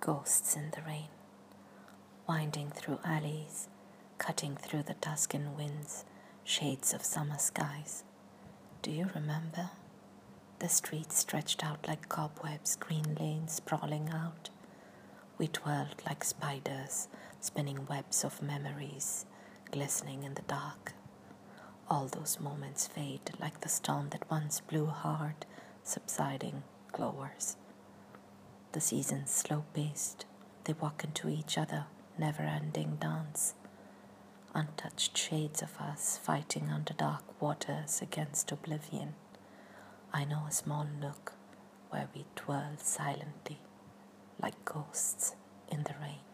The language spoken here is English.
Ghosts in the rain, winding through alleys, cutting through the Tuscan winds, shades of summer skies. Do you remember? The streets stretched out like cobwebs, green lanes sprawling out. We twirled like spiders, spinning webs of memories, glistening in the dark. All those moments fade like the storm that once blew hard, subsiding, glowers. The seasons slow-paced, they walk into each other, never-ending dance. Untouched shades of us fighting under dark waters against oblivion. I know a small nook where we twirl silently, like ghosts in the rain.